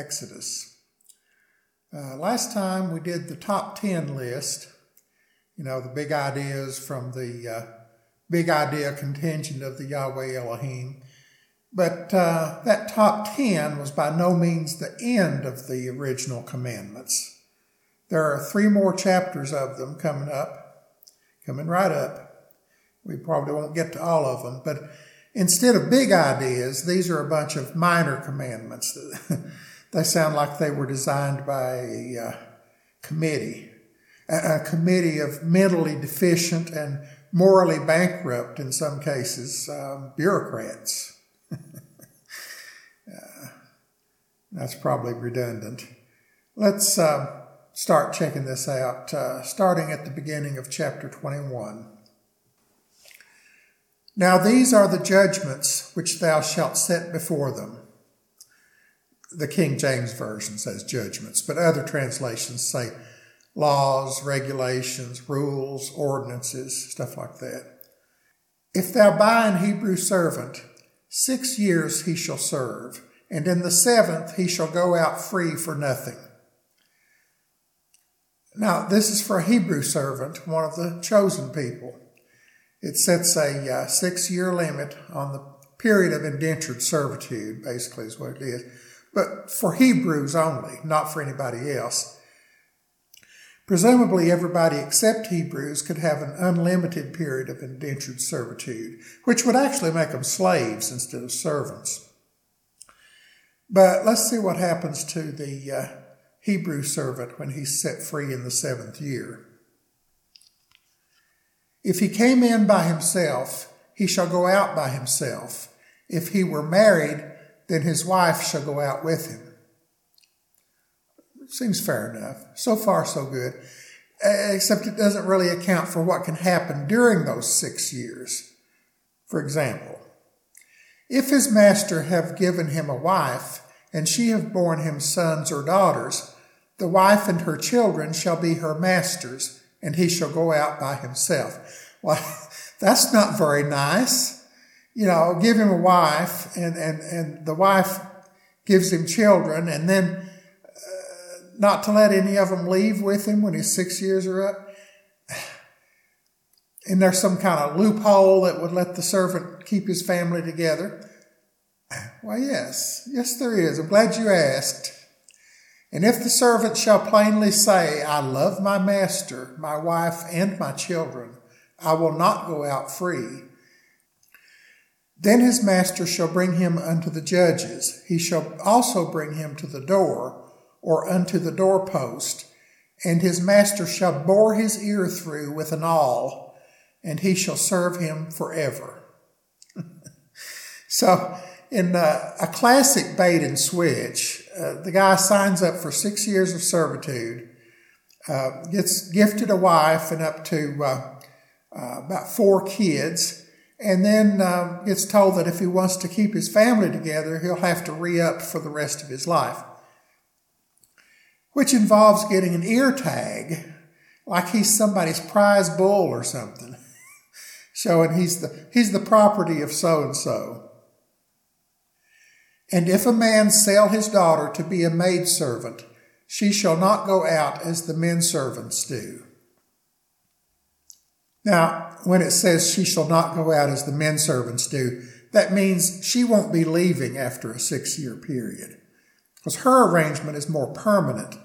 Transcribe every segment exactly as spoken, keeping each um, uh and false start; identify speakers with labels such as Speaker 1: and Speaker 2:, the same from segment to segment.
Speaker 1: Exodus. Uh, last time we did the top ten list, you know, the big ideas from the uh, big idea contingent of the Yahweh Elohim. But uh, that top ten was by no means the end of the original commandments. There are three more chapters of them coming up, coming right up. We probably won't get to all of them, but instead of big ideas, these are a bunch of minor commandments. They sound like they were designed by a uh, committee, a, a committee of mentally deficient and morally bankrupt, in some cases, um, bureaucrats. uh, that's probably redundant. Let's uh, start checking this out, uh, starting at the beginning of chapter twenty-one. Now these are the judgments which thou shalt set before them. The King James Version says judgments, but other translations say laws, regulations, rules, ordinances, stuff like that. If thou buy an Hebrew servant, six years he shall serve, and in the seventh he shall go out free for nothing. Now, this is for a Hebrew servant, one of the chosen people. It sets a uh, six-year limit on the period of indentured servitude, basically is what it is. But for Hebrews only, not for anybody else. Presumably everybody except Hebrews could have an unlimited period of indentured servitude, which would actually make them slaves instead of servants. But let's see what happens to the uh, Hebrew servant when he's set free in the seventh year. If he came in by himself, he shall go out by himself. If he were married, then his wife shall go out with him. Seems fair enough. So far, so good. Except it doesn't really account for what can happen during those six years. For example, if his master have given him a wife, and she have borne him sons or daughters, the wife and her children shall be her master's, and he shall go out by himself. Well, that's not very nice. You know, give him a wife, and, and, and the wife gives him children, and then not to let any of them leave with him when his six years are up. And there's some kind of loophole that would let the servant keep his family together. Why, yes. Yes, there is. I'm glad you asked. And if the servant shall plainly say, I love my master, my wife, and my children, I will not go out free. Then his master shall bring him unto the judges. He shall also bring him to the door, or unto the doorpost, and his master shall bore his ear through with an awl, and he shall serve him forever. So, in uh, a classic bait and switch, uh, the guy signs up for six years of servitude, uh, gets gifted a wife and up to uh, uh, about four kids, and then uh, gets told that if he wants to keep his family together, he'll have to re-up for the rest of his life, which involves getting an ear tag, like he's somebody's prize bull or something, showing he's the, he's the property of so-and-so. And if a man sell his daughter to be a maidservant, she shall not go out as the men servants do. Now, when it says she shall not go out as the men servants do, that means she won't be leaving after a six-year period, because her arrangement is more permanent,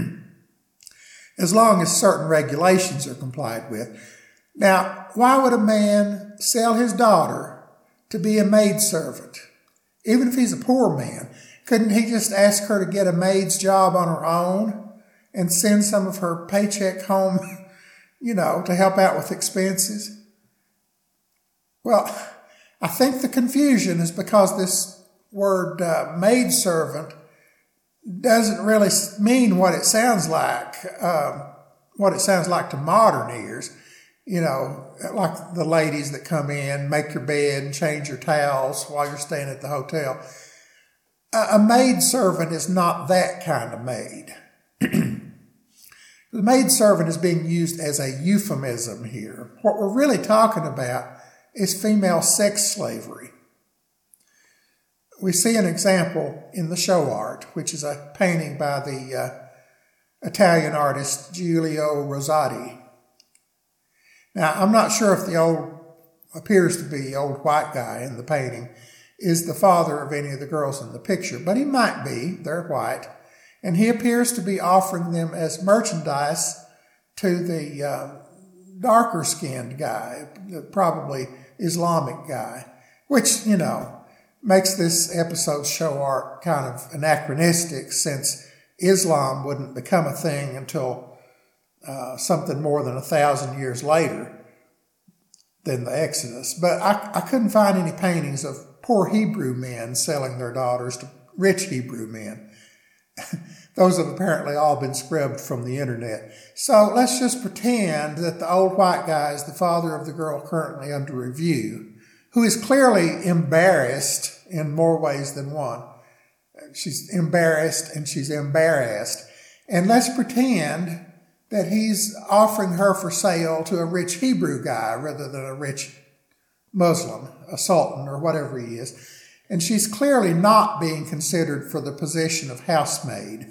Speaker 1: as long as certain regulations are complied with. Now, why would a man sell his daughter to be a maidservant? Even if he's a poor man, couldn't he just ask her to get a maid's job on her own and send some of her paycheck home, you know, to help out with expenses? Well, I think the confusion is because this word uh, maidservant doesn't really mean what it sounds like, um, what it sounds like to modern ears. You know, like the ladies that come in, make your bed and change your towels while you're staying at the hotel. A, a maid servant is not that kind of maid. The maid servant is being used as a euphemism here. What we're really talking about is female sex slavery. we see an example in the show art, which is a painting by the uh, Italian artist Giulio Rosati. Now, I'm not sure if the old, appears to be old white guy in the painting, is the father of any of the girls in the picture, but he might be. They're white. And he appears to be offering them as merchandise to the uh, darker-skinned guy, probably Islamic guy, which, you know, makes this episode's show art kind of anachronistic, since Islam wouldn't become a thing until uh, something more than a thousand years later than the Exodus. But I, I couldn't find any paintings of poor Hebrew men selling their daughters to rich Hebrew men. Those have apparently all been scrubbed from the internet. So let's just pretend that the old white guy is the father of the girl currently under review, who is clearly embarrassed in more ways than one. She's embarrassed and she's embarrassed. And let's pretend that he's offering her for sale to a rich Hebrew guy rather than a rich Muslim, a sultan or whatever he is. And she's clearly not being considered for the position of housemaid.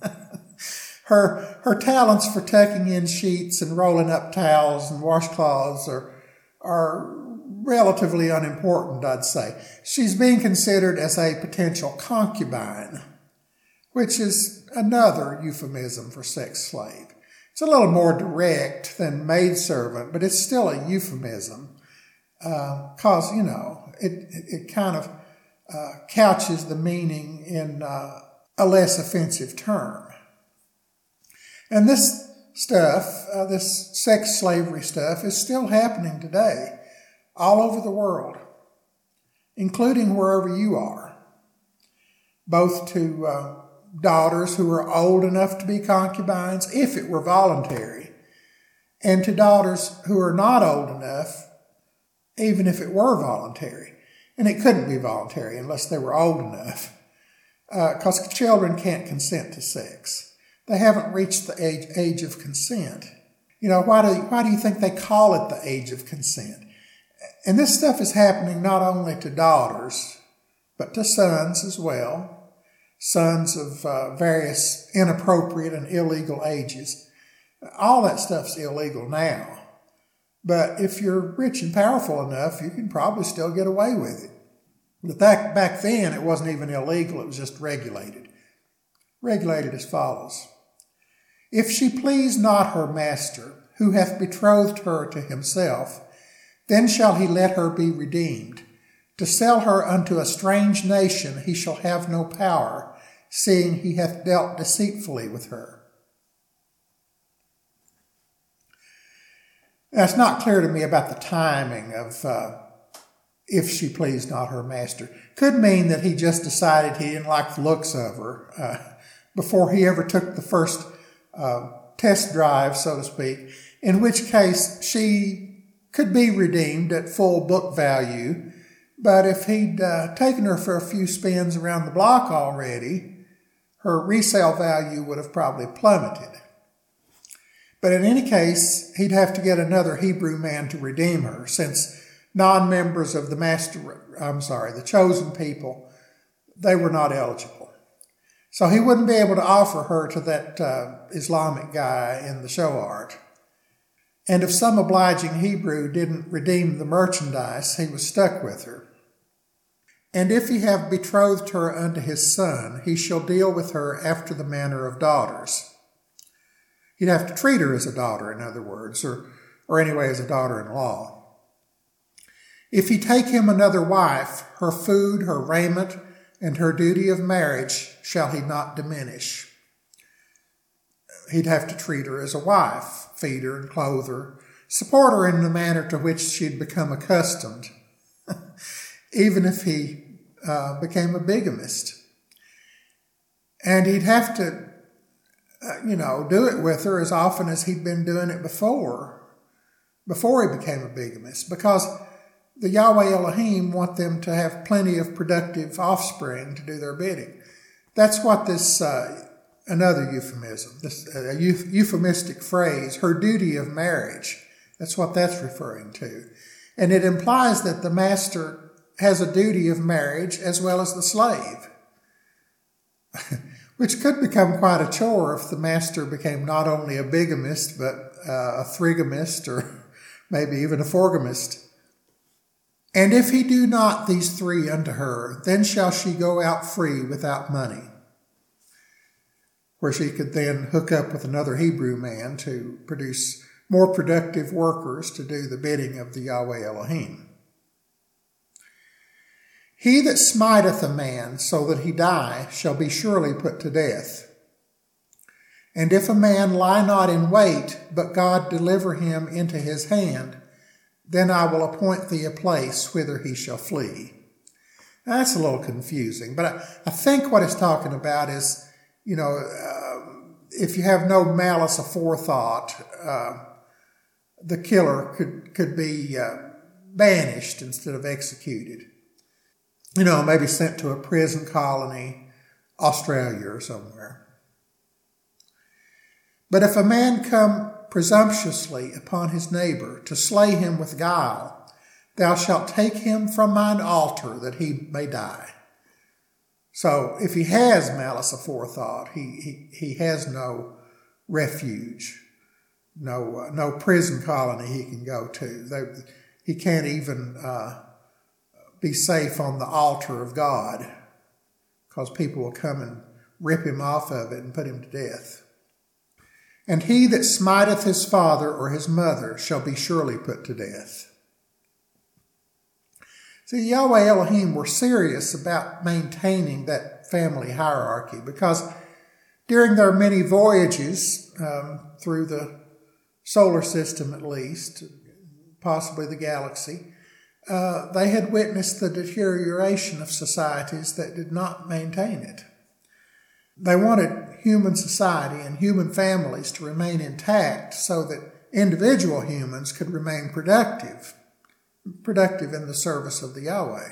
Speaker 1: her her talents for tucking in sheets and rolling up towels and washcloths are, are relatively unimportant, I'd say. She's being considered as a potential concubine, which is another euphemism for sex slave. It's a little more direct than maidservant, but it's still a euphemism because, uh, you know, it, it, it kind of uh, couches the meaning in uh, a less offensive term. And this stuff, uh, this sex slavery stuff, is still happening today all over the world, including wherever you are, both to uh, daughters who are old enough to be concubines, if it were voluntary, and to daughters who are not old enough, even if it were voluntary. And it couldn't be voluntary unless they were old enough, because uh, children can't consent to sex. They haven't reached the age, age of consent. You know, why do, why do you think they call it the age of consent? And this stuff is happening not only to daughters, but to sons as well, sons of uh, various inappropriate and illegal ages. All that stuff's illegal now. But if you're rich and powerful enough, you can probably still get away with it. But that, back then, it wasn't even illegal, it was just regulated. Regulated as follows. If she please not her master, who hath betrothed her to himself, then shall he let her be redeemed. To sell her unto a strange nation he shall have no power, seeing he hath dealt deceitfully with her. Now, it's not clear to me about the timing of uh, if she pleased not her master. Could mean that he just decided he didn't like the looks of her uh, before he ever took the first uh, test drive, so to speak, in which case she could be redeemed at full book value. But if he'd uh, taken her for a few spins around the block already, her resale value would have probably plummeted. But in any case, he'd have to get another Hebrew man to redeem her, since non-members of the master, I'm sorry, the chosen people, they were not eligible. So he wouldn't be able to offer her to that uh, Islamic guy in the show art. And if some obliging Hebrew didn't redeem the merchandise, he was stuck with her. And if he have betrothed her unto his son, he shall deal with her after the manner of daughters. He'd have to treat her as a daughter, in other words, or, or anyway as a daughter-in-law. If he take him another wife, her food, her raiment, and her duty of marriage shall he not diminish. He'd have to treat her as a wife, feed her and clothe her, support her in the manner to which she'd become accustomed, even if he uh, became a bigamist. And he'd have to Uh, you know, do it with her as often as he'd been doing it before, before he became a bigamist, because the Yahweh Elohim want them to have plenty of productive offspring to do their bidding. That's what this, uh, another euphemism, this uh, euphemistic phrase, her duty of marriage, that's what that's referring to. And it implies that the master has a duty of marriage as well as the slave, which could become quite a chore if the master became not only a bigamist, but uh, a threegamist, or maybe even a fourgamist. And if he do not these three unto her, then shall she go out free without money, where she could then hook up with another Hebrew man to produce more productive workers to do the bidding of the Yahweh Elohim. He that smiteth a man so that he die shall be surely put to death. And if a man lie not in wait, but God deliver him into his hand, then I will appoint thee a place whither he shall flee. Now, that's a little confusing, but I, I think what it's talking about is, you know, uh, if you have no malice aforethought, uh, the killer could, could be uh, banished instead of executed. You know, maybe sent to a prison colony, Australia or somewhere. But if a man come presumptuously upon his neighbor to slay him with guile, thou shalt take him from mine altar that he may die. So if he has malice aforethought, he, he, he has no refuge, no uh, no prison colony he can go to. They, he can't even uh, be safe on the altar of God, because people will come and rip him off of it and put him to death. And he that smiteth his father or his mother shall be surely put to death. See, Yahweh Elohim were serious about maintaining that family hierarchy, because during their many voyages um, through the solar system, at least, possibly the galaxy, uh, they had witnessed the deterioration of societies that did not maintain it. They wanted human society and human families to remain intact so that individual humans could remain productive, productive in the service of the Yahweh.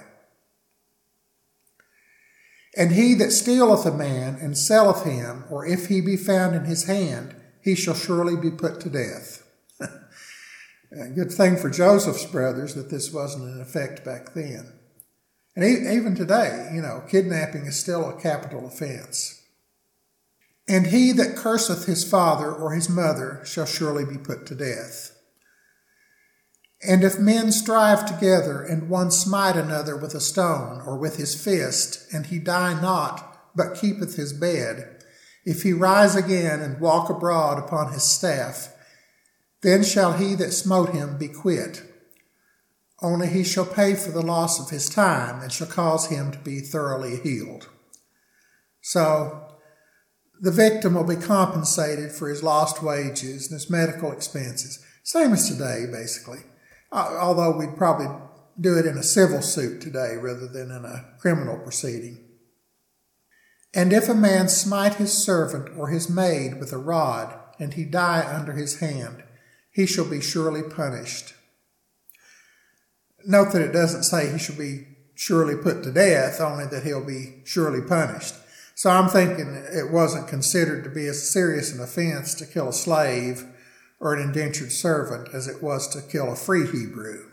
Speaker 1: And he that stealeth a man and selleth him, or if he be found in his hand, he shall surely be put to death. A good thing for Joseph's brothers that this wasn't in effect back then. And even today, you know, kidnapping is still a capital offense. And he that curseth his father or his mother shall surely be put to death. And if men strive together, and one smite another with a stone or with his fist, and he die not, but keepeth his bed, if he rise again and walk abroad upon his staff, then shall he that smote him be quit. Only he shall pay for the loss of his time, and shall cause him to be thoroughly healed. So the victim will be compensated for his lost wages and his medical expenses. Same as today, basically. Although we'd probably do it in a civil suit today rather than in a criminal proceeding. And if a man smite his servant or his maid with a rod, and he die under his hand, he shall be surely punished. Note that it doesn't say he shall be surely put to death, only that he'll be surely punished. So I'm thinking it wasn't considered to be as serious an offense to kill a slave or an indentured servant as it was to kill a free Hebrew.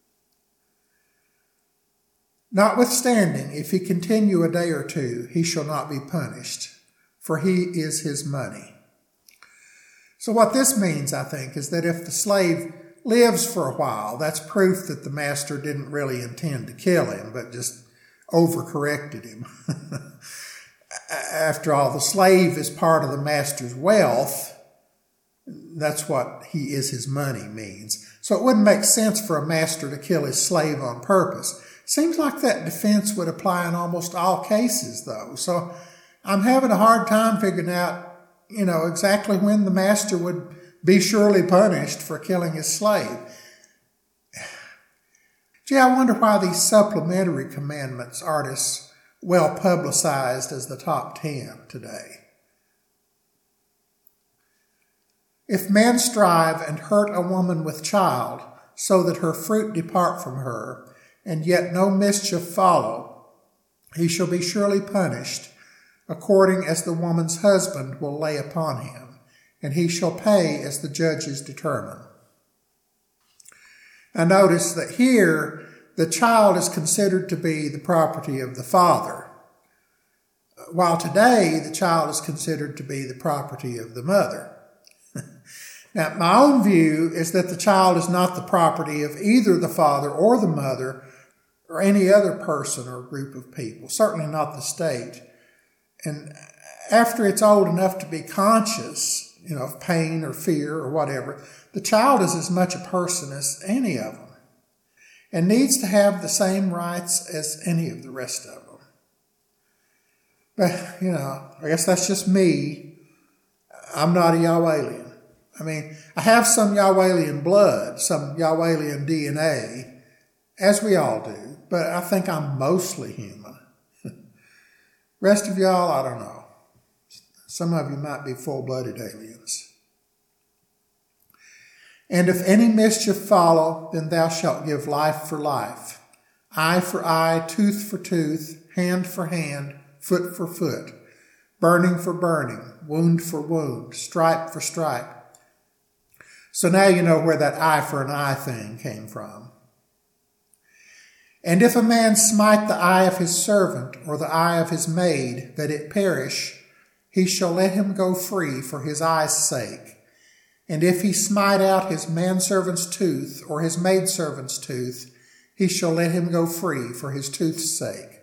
Speaker 1: Notwithstanding, if he continue a day or two, he shall not be punished, for he is his money. So what this means, I think, is that if the slave lives for a while, that's proof that the master didn't really intend to kill him, but just overcorrected him. After all, the slave is part of the master's wealth. That's what he is his money means. So it wouldn't make sense for a master to kill his slave on purpose. Seems like that defense would apply in almost all cases, though. So I'm having a hard time figuring out, you know, exactly when the master would be surely punished for killing his slave. Gee, I wonder why these supplementary commandments aren't as well publicized as the top ten today. If men strive and hurt a woman with child, so that her fruit depart from her, and yet no mischief follow, he shall be surely punished, according as the woman's husband will lay upon him, and he shall pay as the judges determine. Now notice that here the child is considered to be the property of the father, while today the child is considered to be the property of the mother. Now, my own view is that the child is not the property of either the father or the mother or any other person or group of people, certainly not the state. And after it's old enough to be conscious, you know, of pain or fear or whatever, the child is as much a person as any of them and needs to have the same rights as any of the rest of them. But, you know, I guess that's just me. I'm not a Yahwehlian. I mean, I have some Yahwehlian blood, some Yahwehlian D N A, as we all do, but I think I'm mostly human. Rest of y'all, I don't know. Some of you might be full-blooded aliens. And if any mischief follow, then thou shalt give life for life, eye for eye, tooth for tooth, hand for hand, foot for foot, burning for burning, wound for wound, stripe for stripe. So now you know where that eye for an eye thing came from. And if a man smite the eye of his servant or the eye of his maid, that it perish, he shall let him go free for his eye's sake. And if he smite out his manservant's tooth or his maidservant's tooth, he shall let him go free for his tooth's sake.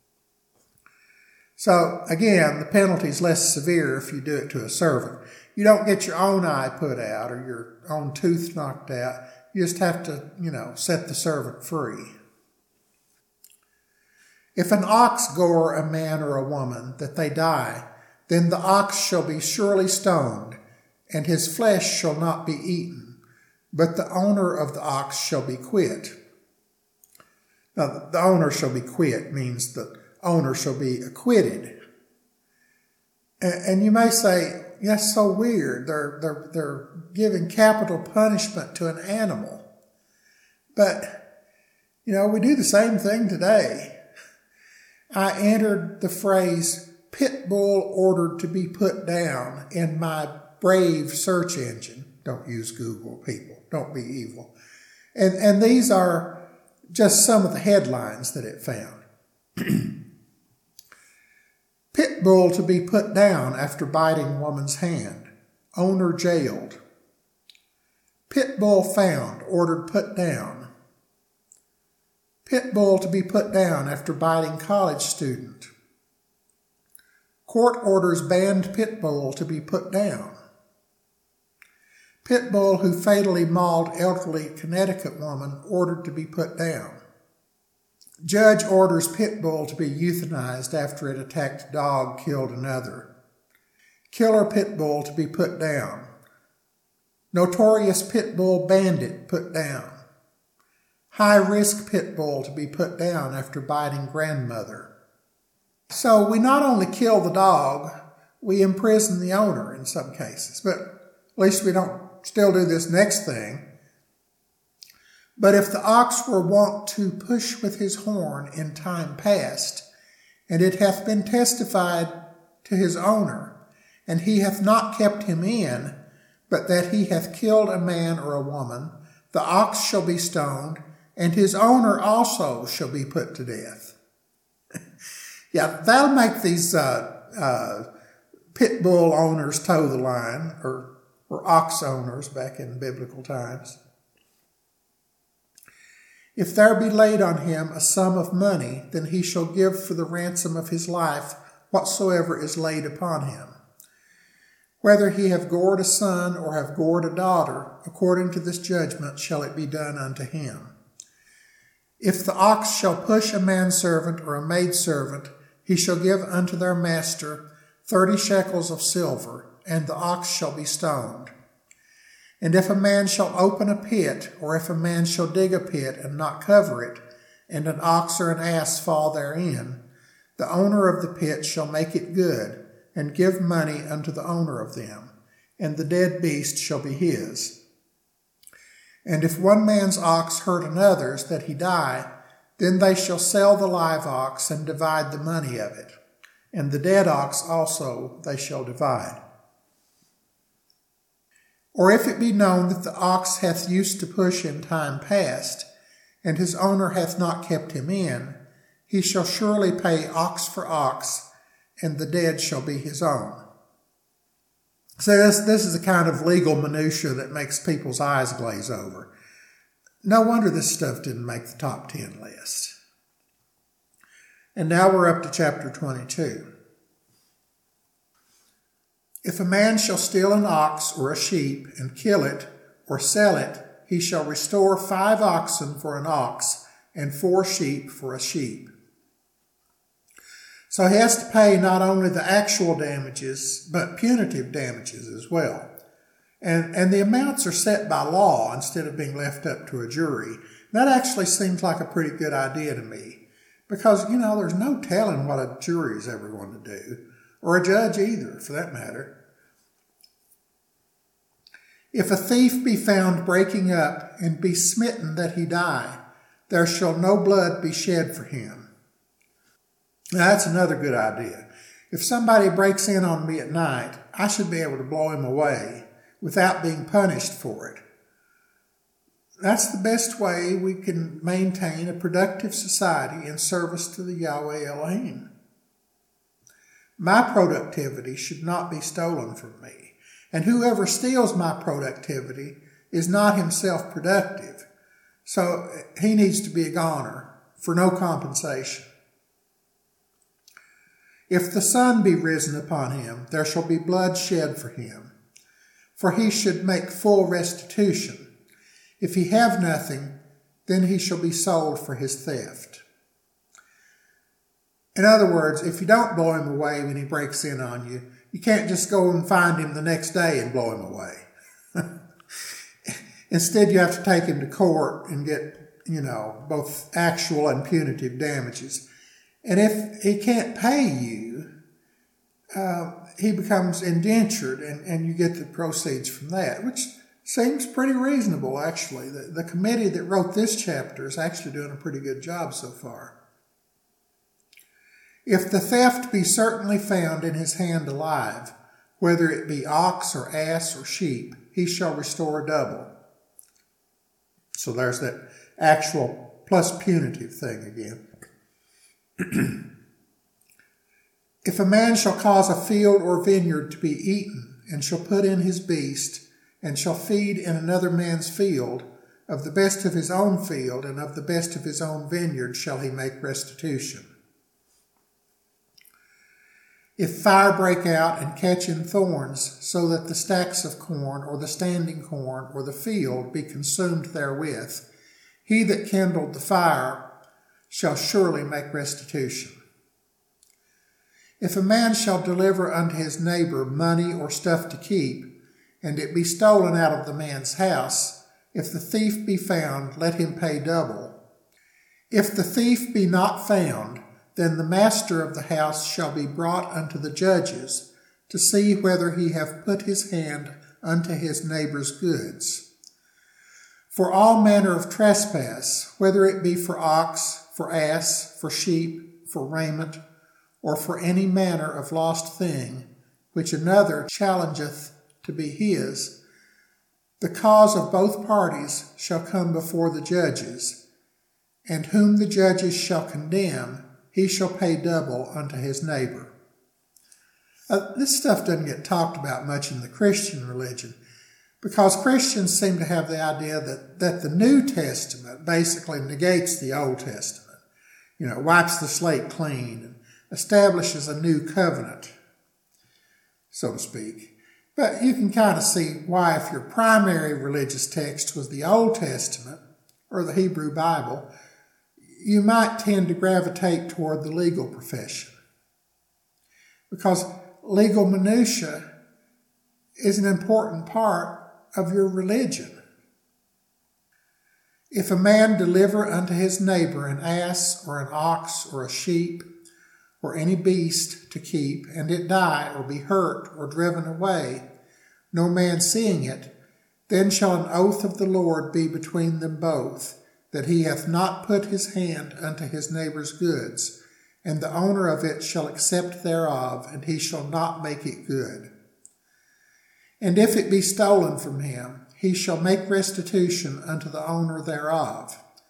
Speaker 1: So again, the penalty is less severe if you do it to a servant. You don't get your own eye put out or your own tooth knocked out. You just have to, you know, set the servant free. If an ox gore a man or a woman, that they die, then the ox shall be surely stoned, and his flesh shall not be eaten, but the owner of the ox shall be quit. Now, the owner shall be quit means the owner shall be acquitted. And you may say, that's so weird. They're, they're, they're giving capital punishment to an animal. But, you know, we do the same thing today. I entered the phrase pit bull ordered to be put down in my Brave search engine. Don't use Google, people. Don't be evil. And, and these are just some of the headlines that it found. Pit bull to be put down after biting woman's hand. Owner jailed. Pit bull found, ordered put down. Pit bull to be put down after biting college student. Court orders banned pit bull to be put down. Pit bull who fatally mauled elderly Connecticut woman ordered to be put down. Judge orders pit bull to be euthanized after it attacked dog, killed another. Killer pit bull to be put down. Notorious pit bull bandit put down. High-risk pit bull to be put down after biting grandmother. So we not only kill the dog, we imprison the owner in some cases. But at least we don't still do this next thing. But if the ox were wont to push with his horn in time past, and it hath been testified to his owner, and he hath not kept him in, but that he hath killed a man or a woman, the ox shall be stoned, and his owner also shall be put to death. Yeah, that'll make these uh, uh, pit bull owners toe the line, or, or ox owners back in biblical times. If there be laid on him a sum of money, then he shall give for the ransom of his life whatsoever is laid upon him. Whether he have gored a son or have gored a daughter, according to this judgment shall it be done unto him. If the ox shall push a manservant or a maidservant, he shall give unto their master thirty shekels of silver, and the ox shall be stoned. And if a man shall open a pit, or if a man shall dig a pit and not cover it, and an ox or an ass fall therein, the owner of the pit shall make it good, and give money unto the owner of them, and the dead beast shall be his. And if one man's ox hurt another's, that he die, then they shall sell the live ox and divide the money of it, and the dead ox also they shall divide. Or if it be known that the ox hath used to push in time past, and his owner hath not kept him in, he shall surely pay ox for ox, and the dead shall be his own. So this, this is the kind of legal minutia that makes people's eyes glaze over. No wonder this stuff didn't make the top ten list. And now we're up to chapter twenty-two. If a man shall steal an ox or a sheep and kill it or sell it, he shall restore five oxen for an ox and four sheep for a sheep. So he has to pay not only the actual damages, but punitive damages as well. And, and the amounts are set by law instead of being left up to a jury. That actually seems like a pretty good idea to me. Because, you know, there's no telling what a jury is ever going to do, or a judge either, for that matter. If a thief be found breaking up and be smitten that he die, there shall no blood be shed for him. Now, that's another good idea. If somebody breaks in on me at night, I should be able to blow him away without being punished for it. That's the best way we can maintain a productive society in service to the Yahweh Elohim. My productivity should not be stolen from me, and whoever steals my productivity is not himself productive, so he needs to be a goner for no compensation. If the sun be risen upon him, there shall be blood shed for him, for he should make full restitution. If he have nothing, then he shall be sold for his theft. In other words, if you don't blow him away when he breaks in on you, you can't just go and find him the next day and blow him away. Instead, you have to take him to court and get, you know, both actual and punitive damages. And if he can't pay you, uh, he becomes indentured, and, and you get the proceeds from that, which seems pretty reasonable, actually. The, the committee that wrote this chapter is actually doing a pretty good job so far. If the theft be certainly found in his hand alive, whether it be ox or ass or sheep, he shall restore double. So there's that actual plus punitive thing again. If a man shall cause a field or vineyard to be eaten, and shall put in his beast, and shall feed in another man's field, of the best of his own field and of the best of his own vineyard shall he make restitution. If fire break out and catch in thorns, so that the stacks of corn or the standing corn or the field be consumed therewith, he that kindled the fire shall surely make restitution. If a man shall deliver unto his neighbor money or stuff to keep, and it be stolen out of the man's house, if the thief be found, let him pay double. If the thief be not found, then the master of the house shall be brought unto the judges, to see whether he have put his hand unto his neighbor's goods. For all manner of trespass, whether it be for ox, for ass, for sheep, for raiment, or for any manner of lost thing, which another challengeth to be his, the cause of both parties shall come before the judges, and whom the judges shall condemn, he shall pay double unto his neighbor. Uh, this stuff doesn't get talked about much in the Christian religion, because Christians seem to have the idea that, that the New Testament basically negates the Old Testament. You know, wipes the slate clean and establishes a new covenant, so to speak. But you can kind of see why, if your primary religious text was the Old Testament or the Hebrew Bible, you might tend to gravitate toward the legal profession. Because legal minutia is an important part of your religion. If a man deliver unto his neighbor an ass or an ox or a sheep or any beast to keep, and it die or be hurt or driven away, no man seeing it, then shall an oath of the Lord be between them both, that he hath not put his hand unto his neighbor's goods, and the owner of it shall accept thereof, and he shall not make it good. And if it be stolen from him, he shall make restitution unto the owner thereof.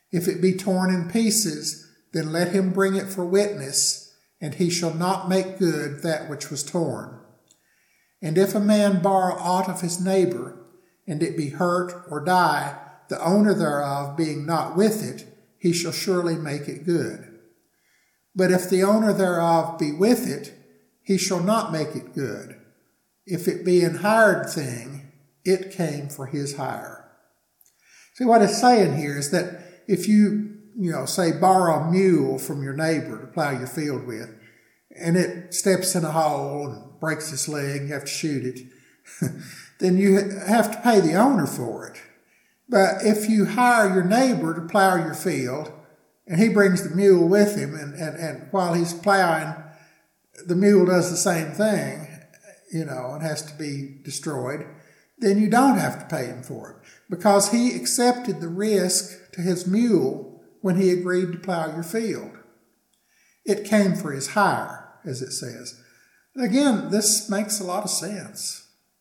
Speaker 1: If it be torn in pieces, then let him bring it for witness, and he shall not make good that which was torn. And if a man borrow aught of his neighbor, and it be hurt or die, the owner thereof being not with it, he shall surely make it good. But if the owner thereof be with it, he shall not make it good. If it be an hired thing, it came for his hire. See, what it's saying here is that if you, you know, say borrow a mule from your neighbor to plow your field with, and it steps in a hole and breaks its leg, you have to shoot it, then you have to pay the owner for it. But if you hire your neighbor to plow your field, and he brings the mule with him, and, and, and while he's plowing, the mule does the same thing, you know, and has to be destroyed, then you don't have to pay him for it, because he accepted the risk to his mule when he agreed to plow your field. It came for his hire, as it says. Again, this makes a lot of sense.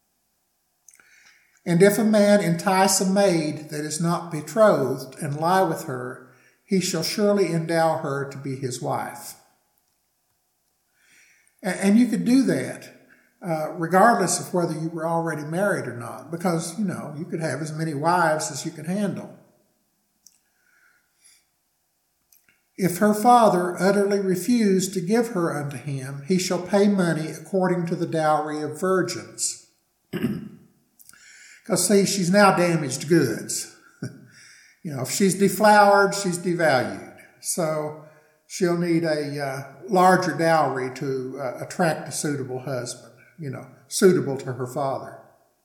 Speaker 1: And if a man entice a maid that is not betrothed and lie with her, he shall surely endow her to be his wife. And you could do that uh, regardless of whether you were already married or not, because, you know, you could have as many wives as you could handle. If her father utterly refuse to give her unto him, he shall pay money according to the dowry of virgins. Because, see, she's now damaged goods. You know, if she's deflowered, she's devalued. So she'll need a uh, larger dowry to uh, attract a suitable husband, you know, suitable to her father.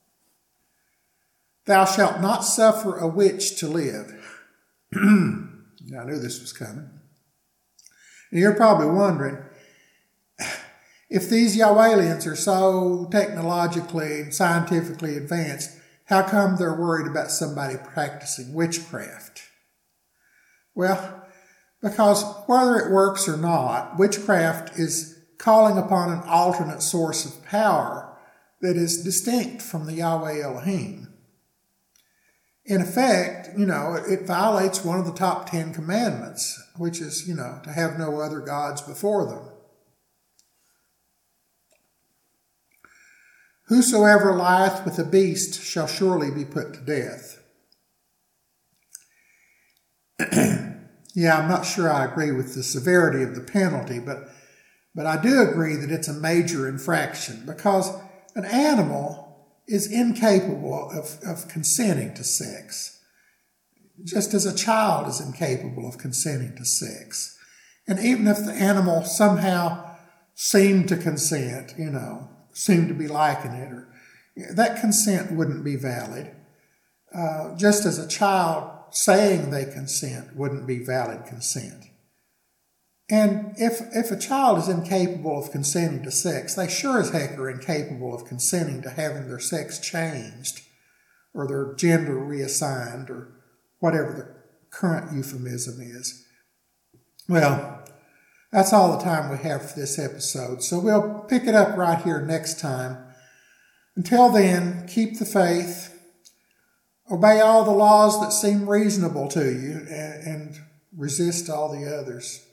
Speaker 1: Thou shalt not suffer a witch to live. I knew this was coming. And you're probably wondering, if these Yahwehlians are so technologically and scientifically advanced, how come they're worried about somebody practicing witchcraft? Well, because whether it works or not, witchcraft is calling upon an alternate source of power that is distinct from the Yahweh Elohim. In effect, you know, it violates one of the top ten commandments, which is, you know, to have no other gods before them. Whosoever lieth with a beast shall surely be put to death. Yeah, I'm not sure I agree with the severity of the penalty, but, but I do agree that it's a major infraction, because an animal is incapable of, of consenting to sex, just as a child is incapable of consenting to sex. And even if the animal somehow seemed to consent, you know, seemed to be liking it, or that consent wouldn't be valid. Uh, just as a child saying they consent wouldn't be valid consent. And if if a child is incapable of consenting to sex, they sure as heck are incapable of consenting to having their sex changed or their gender reassigned or whatever the current euphemism is. Well, that's all the time we have for this episode, so we'll pick it up right here next time. Until then, keep the faith, obey all the laws that seem reasonable to you, and, and resist all the others.